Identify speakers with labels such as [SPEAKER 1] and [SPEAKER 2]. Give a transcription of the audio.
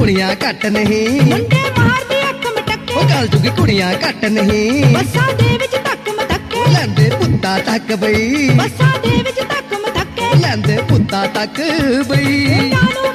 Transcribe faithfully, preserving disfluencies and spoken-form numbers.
[SPEAKER 1] ਕੁੜੀਆਂ ਘੱਟ ਨਹੀਂ,
[SPEAKER 2] ਮੁੰਡੇ ਮਾਰਦੇ ਅੱਖ ਮਟੱਕੇ,
[SPEAKER 1] ਉਹ ਗੱਲ ਜੁਗੀ ਕੁੜੀਆਂ ਘੱਟ ਨਹੀਂ।
[SPEAKER 2] ਬੱਸਾਂ ਦੇ ਵਿੱਚ ਧੱਕ ਮਧੱਕੇ,
[SPEAKER 1] ਲੈਂਦੇ ਪੁੱਤਾਂ ਤੱਕ ਬਈ,
[SPEAKER 2] ਬੱਸਾਂ ਦੇ ਵਿੱਚ ਧੱਕ ਮਧੱਕੇ,
[SPEAKER 1] ਲੈਂਦੇ ਪੁੱਤਾਂ ਤੱਕ ਬਈ।
[SPEAKER 2] ਮੁੰਡਿਆਂ ਨੂੰ